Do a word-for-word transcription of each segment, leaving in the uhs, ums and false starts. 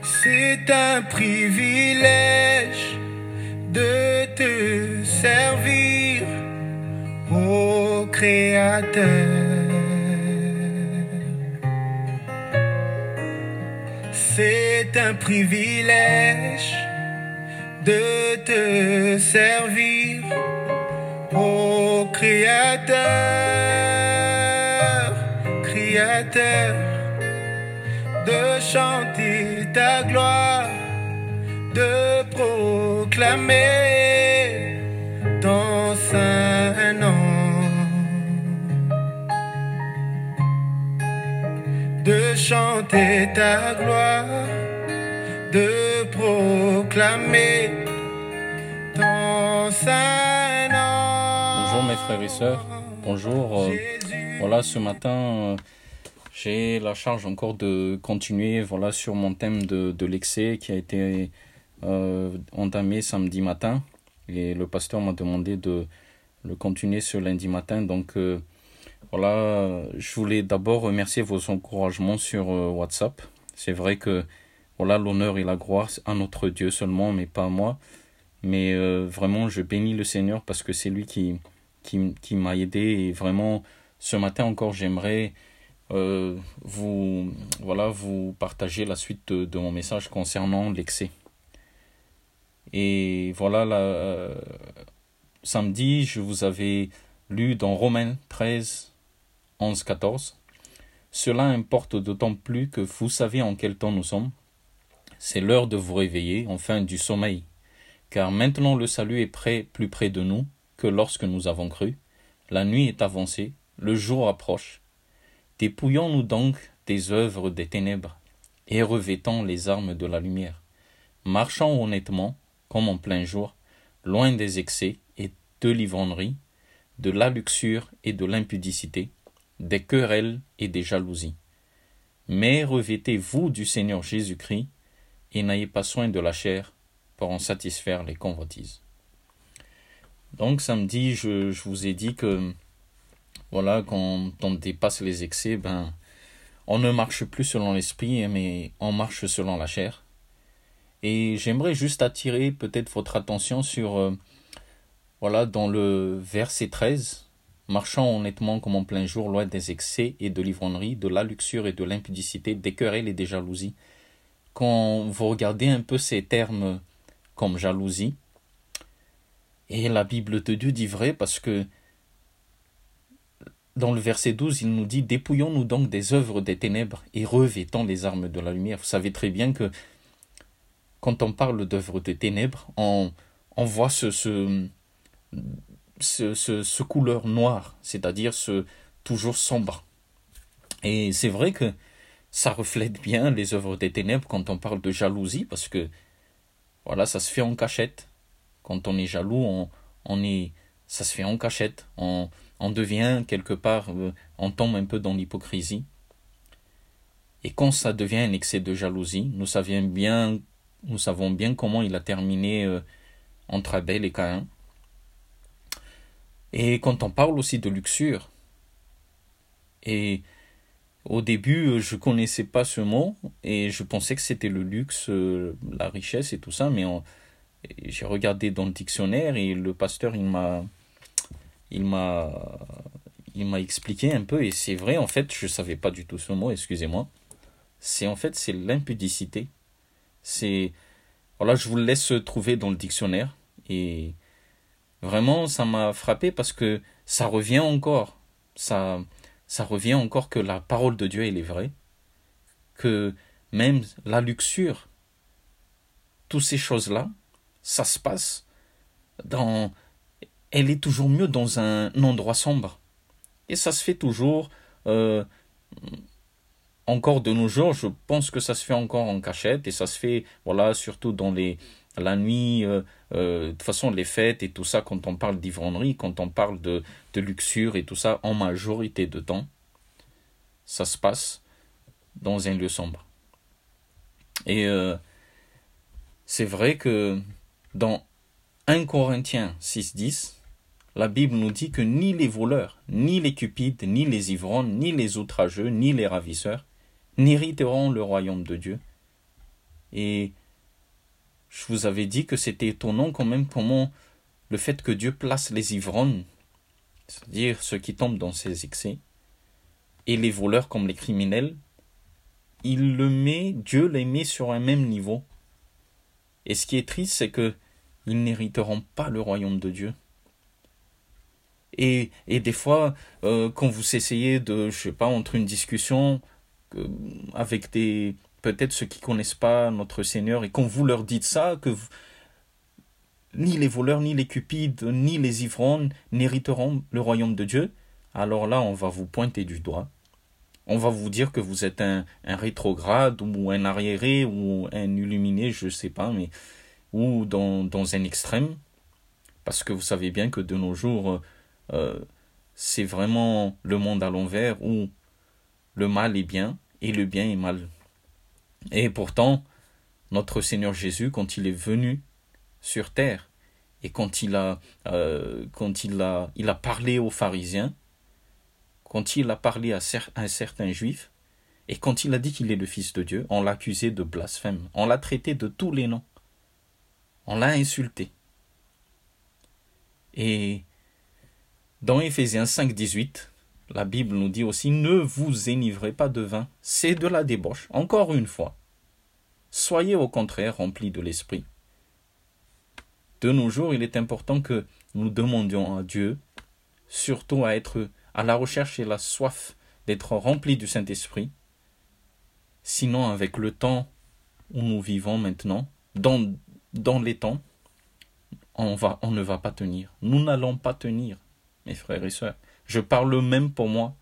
C'est un privilège de te servir, ô Créateur. C'est un privilège de te servir, ô Créateur, Créateur, de chanter ta gloire, de proclamer ton saint nom, de chanter ta gloire, de proclamer ton saint nom. Bonjour mes frères et sœurs, bonjour. Euh, voilà, ce matin, euh, j'ai la charge encore de continuer voilà, sur mon thème de, de l'excès qui a été euh, entamé samedi matin. Et le pasteur m'a demandé de le continuer ce lundi matin. Donc euh, voilà, je voulais d'abord remercier vos encouragements sur euh, WhatsApp. C'est vrai que voilà, l'honneur et la gloire à notre Dieu seulement, mais pas à moi. Mais euh, vraiment, je bénis le Seigneur parce que c'est lui qui, qui, qui m'a aidé. Et vraiment, ce matin encore, j'aimerais euh, vous, voilà, vous partager la suite de, de mon message concernant l'excès. Et voilà, la, euh, samedi, je vous avais lu dans Romains treize, onze, quatorze. Cela importe d'autant plus que vous savez en quel temps nous sommes. C'est l'heure de vous réveiller, enfin du sommeil. Car maintenant le salut est près, plus près de nous que lorsque nous avons cru. La nuit est avancée, le jour approche. Dépouillons-nous donc des œuvres des ténèbres et revêtons les armes de la lumière. Marchons honnêtement, comme en plein jour, loin des excès et de l'ivrognerie, de la luxure et de l'impudicité, des querelles et des jalousies. Mais revêtez-vous du Seigneur Jésus-Christ et n'ayez pas soin de la chair pour en satisfaire les convoitises. Donc samedi, je, je vous ai dit que voilà, quand on dépasse les excès, ben, on ne marche plus selon l'esprit, mais on marche selon la chair. Et j'aimerais juste attirer peut-être votre attention sur, euh, voilà, dans le verset treize, marchant honnêtement comme en plein jour, loin des excès et de l'ivrognerie, de la luxure et de l'impudicité, des querelles et des jalousies. Quand vous regardez un peu ces termes comme jalousie, et la Bible de Dieu dit vrai parce que dans le verset douze, il nous dit « Dépouillons-nous donc des œuvres des ténèbres et revêtons les armes de la lumière ». Vous savez très bien que quand on parle d'œuvres des ténèbres, on, on voit ce, ce, ce, ce, ce couleur noire, c'est-à-dire ce toujours sombre. Et c'est vrai que ça reflète bien les œuvres des ténèbres quand on parle de jalousie, parce que voilà, ça se fait en cachette. Quand on est jaloux, on, on est, ça se fait en cachette. On, on devient quelque part, euh, on tombe un peu dans l'hypocrisie. Et quand ça devient un excès de jalousie, nous savions bien, nous savons bien comment il a terminé euh, entre Abel et Caïn. Et quand on parle aussi de luxure, et au début, je connaissais pas ce mot et je pensais que c'était le luxe, euh, la richesse et tout ça, mais on, j'ai regardé dans le dictionnaire et le pasteur il m'a, il m'a, il m'a expliqué un peu et c'est vrai en fait, je savais pas du tout ce mot, excusez-moi. C'est en fait c'est l'impudicité. C'est voilà, je vous le laisse trouver dans le dictionnaire et vraiment ça m'a frappé parce que ça revient encore, ça. Ça revient encore que la parole de Dieu, elle est vraie, que même la luxure, toutes ces choses-là, ça se passe dans... Elle est toujours mieux dans un endroit sombre. Et ça se fait toujours, euh, encore de nos jours, je pense que ça se fait encore en cachette, et ça se fait, voilà, surtout dans les... la nuit, euh, euh, de toute façon les fêtes et tout ça, quand on parle d'ivrognerie, quand on parle de, de luxure et tout ça, en majorité de temps, ça se passe dans un lieu sombre. Et euh, c'est vrai que dans un Corinthiens six dix, la Bible nous dit que ni les voleurs, ni les cupides, ni les ivrognes, ni les outrageux, ni les ravisseurs n'hériteront le royaume de Dieu. Et je vous avais dit que c'était étonnant quand même comment le fait que Dieu place les ivrognes, c'est-à-dire ceux qui tombent dans ces excès, et les voleurs comme les criminels, il le met, Dieu les met sur un même niveau. Et ce qui est triste, c'est que ils n'hériteront pas le royaume de Dieu. Et, et des fois, euh, quand vous essayez de, je sais pas, entre une discussion euh, avec des, peut-être ceux qui connaissent pas notre Seigneur, et quand vous leur dites ça, que vous, ni les voleurs, ni les cupides, ni les ivrognes n'hériteront le royaume de Dieu, alors là, on va vous pointer du doigt. On va vous dire que vous êtes un, un rétrograde ou un arriéré ou un illuminé, je ne sais pas, mais ou dans, dans un extrême. Parce que vous savez bien que de nos jours, euh, c'est vraiment le monde à l'envers où le mal est bien et le bien est mal. Et pourtant, notre Seigneur Jésus, quand il est venu sur terre et quand il a, euh, quand il a, il a parlé aux pharisiens, quand il a parlé à un certain juif, et quand il a dit qu'il est le Fils de Dieu, on l'a accusé de blasphème. On l'a traité de tous les noms. On l'a insulté. Et dans Éphésiens cinq, dix-huit, la Bible nous dit aussi « Ne vous énivrez pas de vin, c'est de la débauche. » Encore une fois, soyez au contraire remplis de l'Esprit. De nos jours, il est important que nous demandions à Dieu, surtout à être à la recherche et la soif d'être remplis du Saint-Esprit. Sinon, avec le temps où nous vivons maintenant, dans, dans les temps, on, va, on ne va pas tenir. Nous n'allons pas tenir, mes frères et sœurs. Je parle même pour moi.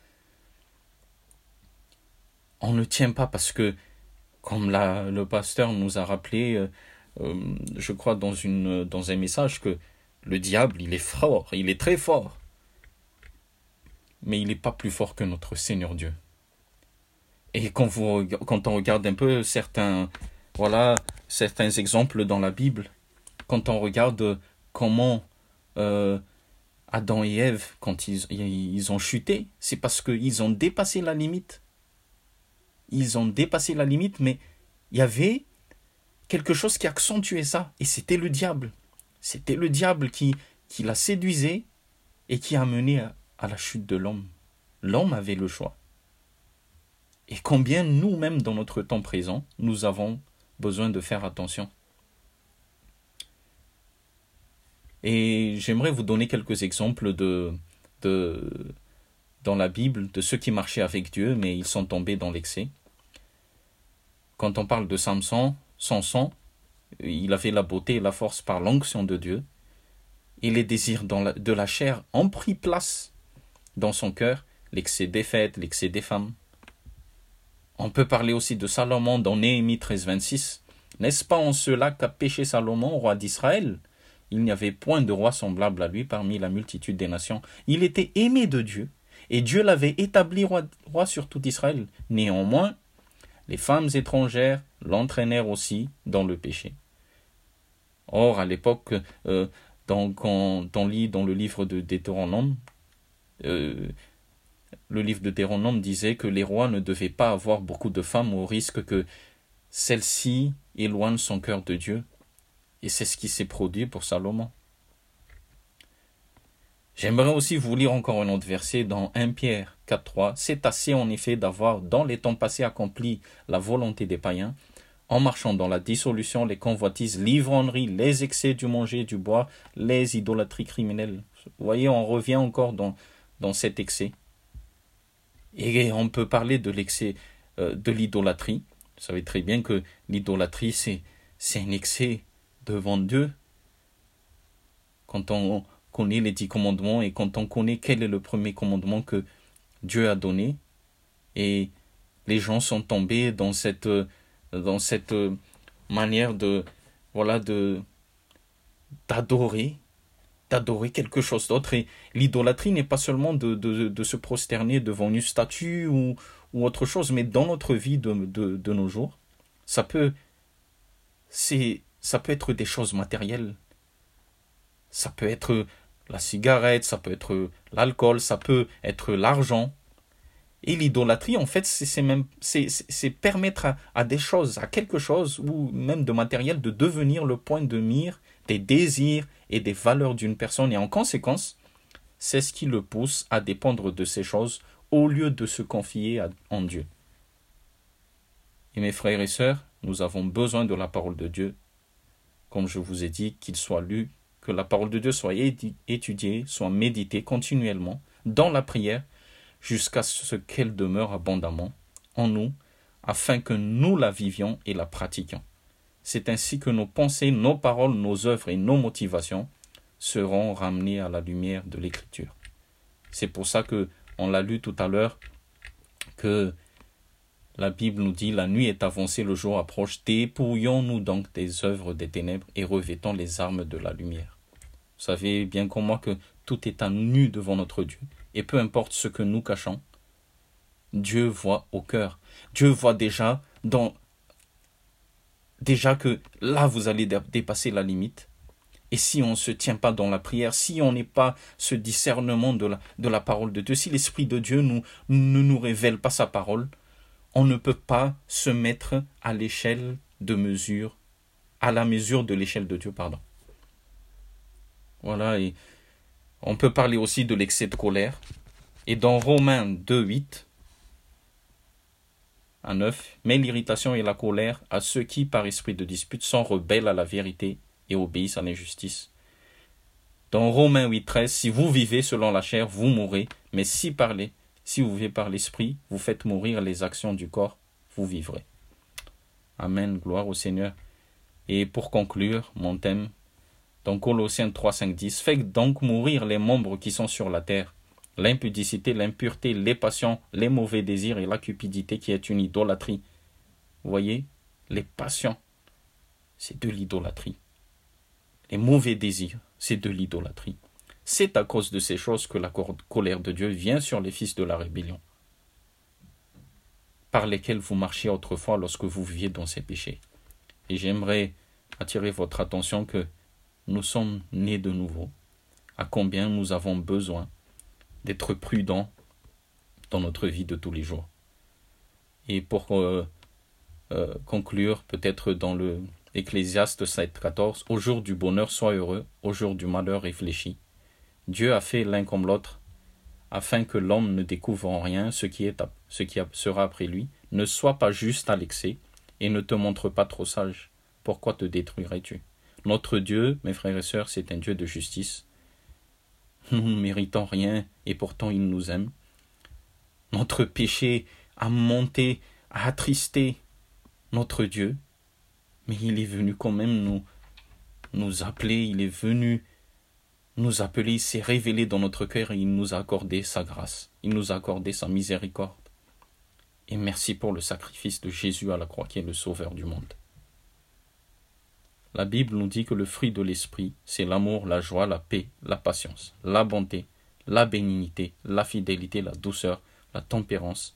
On ne tient pas parce que, comme la, le pasteur nous a rappelé, euh, euh, je crois dans, une, dans un message, que le diable, il est fort, il est très fort. Mais il n'est pas plus fort que notre Seigneur Dieu. Et quand, vous, quand on regarde un peu certains, voilà, certains exemples dans la Bible, quand on regarde comment euh, Adam et Ève, quand ils, ils ont chuté, c'est parce qu'ils ont dépassé la limite. Ils ont dépassé la limite, mais il y avait quelque chose qui accentuait ça, et c'était le diable. C'était le diable qui, qui la séduisait et qui a mené à, à la chute de l'homme. L'homme avait le choix. Et combien nous-mêmes, dans notre temps présent, nous avons besoin de faire attention. Et j'aimerais vous donner quelques exemples de, de, dans la Bible de ceux qui marchaient avec Dieu, mais ils sont tombés dans l'excès. Quand on parle de Samson, Samson, il avait la beauté et la force par l'onction de Dieu, et les désirs dans la, de la chair ont pris place dans son cœur, l'excès des fêtes, l'excès des femmes. On peut parler aussi de Salomon dans Néhémie treize, vingt-six. N'est-ce pas en cela qu'a péché Salomon, roi d'Israël? Il n'y avait point de roi semblable à lui parmi la multitude des nations. Il était aimé de Dieu, et Dieu l'avait établi roi, roi sur tout Israël. Néanmoins, les femmes étrangères l'entraînèrent aussi dans le péché. Or, à l'époque, euh, dans, quand on lit dans le livre de Deutéronome, euh, le livre de Deutéronome disait que les rois ne devaient pas avoir beaucoup de femmes au risque que celles-ci éloignent son cœur de Dieu. Et c'est ce qui s'est produit pour Salomon. J'aimerais aussi vous lire encore un autre verset dans premier Pierre quatre, trois. C'est assez en effet d'avoir dans les temps passés accompli la volonté des païens, en marchant dans la dissolution, les convoitises, l'ivrognerie, les excès du manger et du boire, les idolâtries criminelles. Vous voyez, on revient encore dans, dans cet excès. Et on peut parler de l'excès euh, de l'idolâtrie. Vous savez très bien que l'idolâtrie, c'est, c'est un excès devant Dieu. Quand on connaît les dix commandements et quand on connaît quel est le premier commandement que Dieu a donné, et les gens sont tombés dans cette, dans cette manière de, voilà, de, d'adorer, d'adorer quelque chose d'autre. Et l'idolâtrie n'est pas seulement de, de, de se prosterner devant une statue ou, ou autre chose, mais dans notre vie de, de, de nos jours, ça peut, c'est, ça peut être des choses matérielles. Ça peut être la cigarette, ça peut être l'alcool, ça peut être l'argent. Et l'idolâtrie, en fait, c'est, c'est, même, c'est, c'est, c'est permettre à, à des choses, à quelque chose, ou même de matériel, de devenir le point de mire des désirs et des valeurs d'une personne. Et en conséquence, c'est ce qui le pousse à dépendre de ces choses au lieu de se confier à, en Dieu. Et mes frères et sœurs, nous avons besoin de la parole de Dieu. Comme je vous ai dit, qu'il soit lu, que la parole de Dieu soit étudiée, soit méditée continuellement dans la prière, jusqu'à ce qu'elle demeure abondamment en nous, afin que nous la vivions et la pratiquions. C'est ainsi que nos pensées, nos paroles, nos œuvres et nos motivations seront ramenées à la lumière de l'Écriture. C'est pour ça que, on l'a lu tout à l'heure, que la Bible nous dit « La nuit est avancée, le jour approche, dépouillons-nous donc des œuvres des ténèbres et revêtons les armes de la lumière. » Vous savez bien comme moi que tout est à nu devant notre Dieu. Et peu importe ce que nous cachons, Dieu voit au cœur. Dieu voit déjà, dans, déjà que là, vous allez dépasser la limite. Et si on ne se tient pas dans la prière, si on n'est pas ce discernement de la, de la parole de Dieu, si l'Esprit de Dieu nous, ne nous révèle pas sa parole, on ne peut pas se mettre à l'échelle de mesure, à la mesure de l'échelle de Dieu, pardon. Voilà, et on peut parler aussi de l'excès de colère. Et dans Romains deux, huit à neuf, « Mais l'irritation et la colère à ceux qui, par esprit de dispute, sont rebelles à la vérité et obéissent à l'injustice. » Dans Romains huit, treize, « Si vous vivez selon la chair, vous mourrez, mais si parlez, si vous vivez par l'esprit, vous faites mourir les actions du corps, vous vivrez. » Amen, gloire au Seigneur. Et pour conclure mon thème, dans Colossiens trois, cinq, dix, « Faites donc mourir les membres qui sont sur la terre, l'impudicité, l'impureté, les passions, les mauvais désirs et la cupidité qui est une idolâtrie. » Vous voyez, les passions, c'est de l'idolâtrie. Les mauvais désirs, c'est de l'idolâtrie. C'est à cause de ces choses que la colère de Dieu vient sur les fils de la rébellion, par lesquels vous marchiez autrefois lorsque vous viviez dans ces péchés. Et j'aimerais attirer votre attention que nous sommes nés de nouveau, à combien nous avons besoin d'être prudents dans notre vie de tous les jours. Et pour euh, euh, conclure, peut-être dans le Ecclésiaste sept, quatorze, « Au jour du bonheur, sois heureux, au jour du malheur, réfléchis. Dieu a fait l'un comme l'autre, afin que l'homme ne découvre en rien ce qui, est, ce qui sera après lui. Ne sois pas juste à l'excès, et ne te montre pas trop sage. Pourquoi te détruirais-tu » Notre Dieu, mes frères et sœurs, c'est un Dieu de justice. Nous ne méritons rien, et pourtant il nous aime. Notre péché a monté, a attristé notre Dieu, mais il est venu quand même nous, nous appeler, il est venu nous appeler, il s'est révélé dans notre cœur et il nous a accordé sa grâce, il nous a accordé sa miséricorde. Et merci pour le sacrifice de Jésus à la croix qui est le sauveur du monde. La Bible nous dit que le fruit de l'esprit, c'est l'amour, la joie, la paix, la patience, la bonté, la bénignité, la fidélité, la douceur, la tempérance.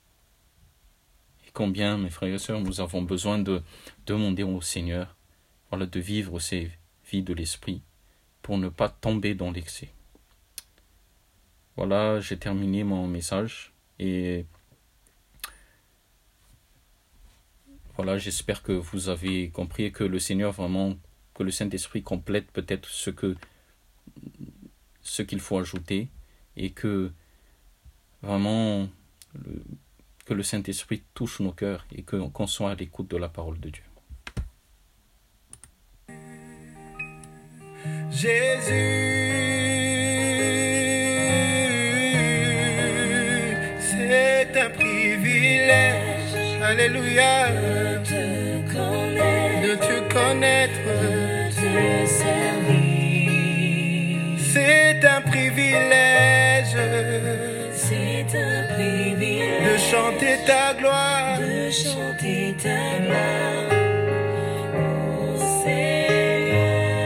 Et combien, mes frères et sœurs, nous avons besoin de demander au Seigneur, voilà, de vivre ces vies de l'esprit pour ne pas tomber dans l'excès. Voilà, j'ai terminé mon message et voilà, j'espère que vous avez compris et que le Seigneur vraiment, que le Saint-Esprit complète peut-être ce que ce qu'il faut ajouter et que vraiment le, que le Saint-Esprit touche nos cœurs et que, qu'on soit à l'écoute de la parole de Dieu. Jésus, c'est un privilège, alléluia, de te connaître, de te connaître, de te servir. C'est un privilège C'est un privilège de chanter ta gloire, de chanter ta gloire, ô Seigneur.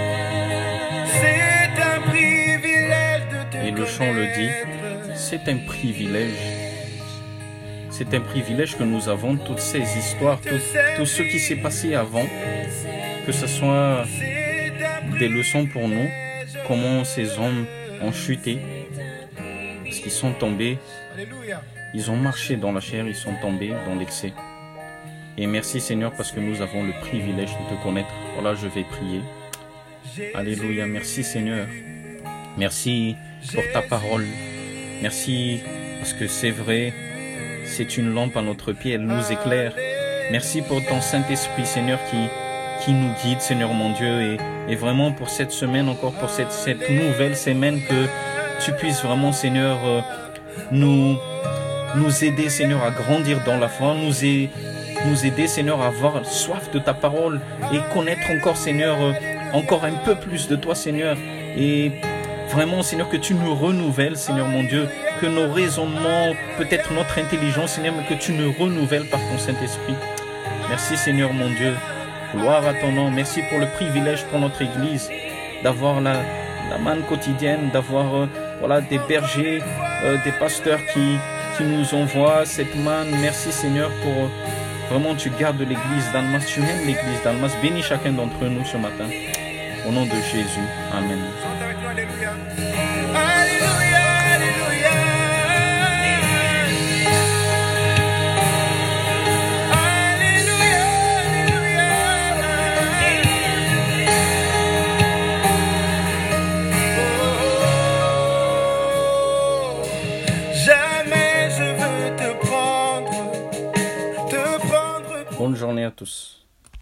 c'est un privilège de te Et le chant le dit, connaître. c'est un privilège. C'est un privilège que nous avons, toutes ces histoires, tout, tout ce qui s'est passé avant, que ce soit des leçons pour nous, comment ces hommes ont chuté, parce qu'ils sont tombés, Alléluia. ils ont marché dans la chair, ils sont tombés dans l'excès. Et merci Seigneur parce que nous avons le privilège de te connaître. Voilà, je vais prier. Alléluia, merci Seigneur. Merci pour ta parole. Merci parce que c'est vrai, c'est une lampe à notre pied, elle nous éclaire. Merci pour ton Saint-Esprit Seigneur qui, qui nous guide Seigneur mon Dieu. Et, et vraiment pour cette semaine, encore pour cette, cette nouvelle semaine, que tu puisses vraiment Seigneur euh, nous, nous aider Seigneur à grandir dans la foi, nous aider, nous aider Seigneur à avoir soif de ta parole et connaître encore Seigneur, euh, encore un peu plus de toi Seigneur. Et vraiment, Seigneur, que tu nous renouvelles, Seigneur mon Dieu, que nos raisonnements, peut-être notre intelligence, Seigneur, mais que tu nous renouvelles par ton Saint-Esprit. Merci, Seigneur mon Dieu. Gloire à ton nom. Merci pour le privilège pour notre Église d'avoir la, la manne quotidienne, d'avoir euh, voilà, des bergers, euh, des pasteurs qui, qui nous envoient cette manne. Merci, Seigneur, pour euh, vraiment tu gardes l'Église d'Almas. Tu aimes l'Église d'Almas. Bénis chacun d'entre nous ce matin. Au nom de Jésus. Amen. Chante avec nous, alléluia. Alléluia, alléluia. Alléluia, alléluia. Oh, jamais je veux te prendre, te prendre. Bonne journée à tous.